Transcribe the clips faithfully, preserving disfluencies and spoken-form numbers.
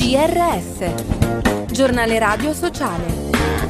G R S, Giornale Radio Sociale.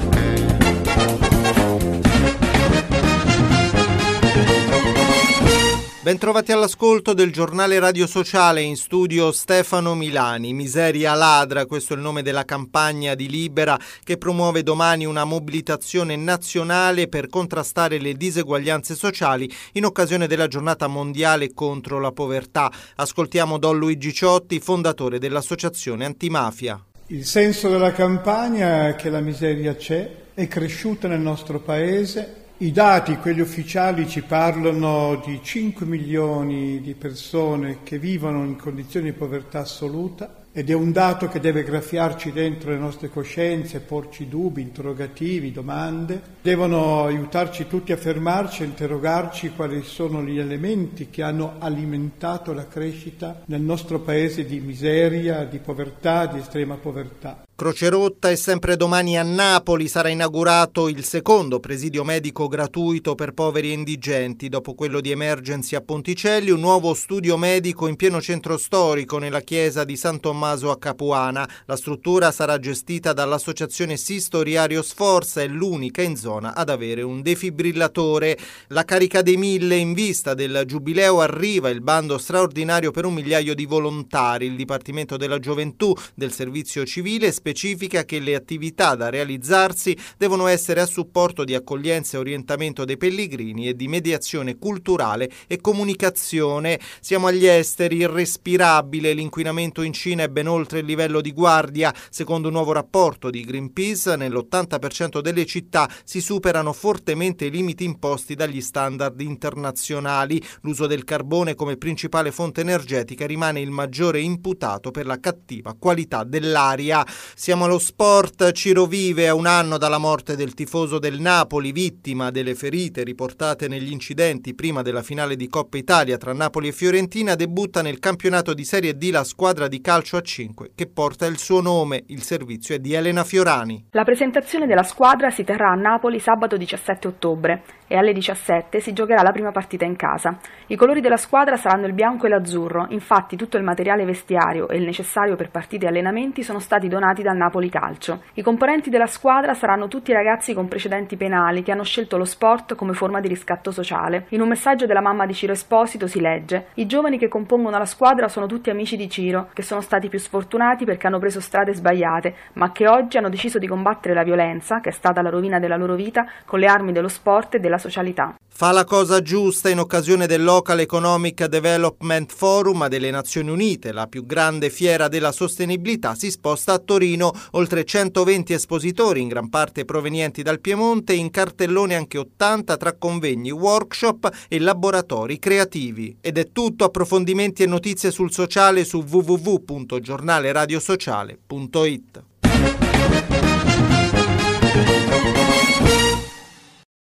Bentrovati all'ascolto del Giornale Radio Sociale, in studio Stefano Milani. Miseria ladra, questo è il nome della campagna di Libera che promuove domani una mobilitazione nazionale per contrastare le diseguaglianze sociali in occasione della giornata mondiale contro la povertà. Ascoltiamo Don Luigi Ciotti, fondatore dell'associazione Antimafia. Il senso della campagna è che la miseria c'è, è cresciuta nel nostro paese. I dati, quelli ufficiali, ci parlano di cinque milioni di persone che vivono in condizioni di povertà assoluta ed è un dato che deve graffiarci dentro le nostre coscienze, porci dubbi, interrogativi, domande. Devono aiutarci tutti a fermarci, a interrogarci quali sono gli elementi che hanno alimentato la crescita nel nostro paese di miseria, di povertà, di estrema povertà. Croce Rotta, e sempre domani a Napoli sarà inaugurato il secondo presidio medico gratuito per poveri e indigenti. Dopo quello di Emergency a Ponticelli, un nuovo studio medico in pieno centro storico nella chiesa di San Tommaso a Capuana. La struttura sarà gestita dall'associazione Sisto Riario Sforza, è l'unica in zona ad avere un defibrillatore. La carica dei mille in vista del giubileo arriva, il bando straordinario per un migliaio di volontari. Il Dipartimento della Gioventù del Servizio Civile specifica che le attività da realizzarsi devono essere a supporto di accoglienza e orientamento dei pellegrini e di mediazione culturale e comunicazione. Siamo agli esteri, irrespirabile, l'inquinamento in Cina è ben oltre il livello di guardia. Secondo un nuovo rapporto di Greenpeace, nell'ottanta per cento delle città si superano fortemente i limiti imposti dagli standard internazionali. L'uso del carbone come principale fonte energetica rimane il maggiore imputato per la cattiva qualità dell'aria. Siamo allo sport. Ciro Vive, a un anno dalla morte del tifoso del Napoli, vittima delle ferite riportate negli incidenti prima della finale di Coppa Italia tra Napoli e Fiorentina, debutta nel campionato di Serie D la squadra di calcio a cinque che porta il suo nome. Il servizio è di Elena Fiorani. La presentazione della squadra si terrà a Napoli sabato diciassette ottobre e alle diciassette si giocherà la prima partita in casa. I colori della squadra saranno il bianco e l'azzurro, infatti tutto il materiale vestiario e il necessario per partite e allenamenti sono stati donati dal Napoli Calcio. I componenti della squadra saranno tutti ragazzi con precedenti penali che hanno scelto lo sport come forma di riscatto sociale. In un messaggio della mamma di Ciro Esposito si legge: i giovani che compongono la squadra sono tutti amici di Ciro, che sono stati più sfortunati perché hanno preso strade sbagliate, ma che oggi hanno deciso di combattere la violenza, che è stata la rovina della loro vita, con le armi dello sport e della socialità. Fa la cosa giusta in occasione del Local Economic Development Forum delle Nazioni Unite. La più grande fiera della sostenibilità si sposta a Torino. Oltre centoventi espositori, in gran parte provenienti dal Piemonte, in cartellone anche ottanta tra convegni, workshop e laboratori creativi. Ed è tutto. Approfondimenti e notizie sul sociale su w w w punto giornale radio sociale punto it.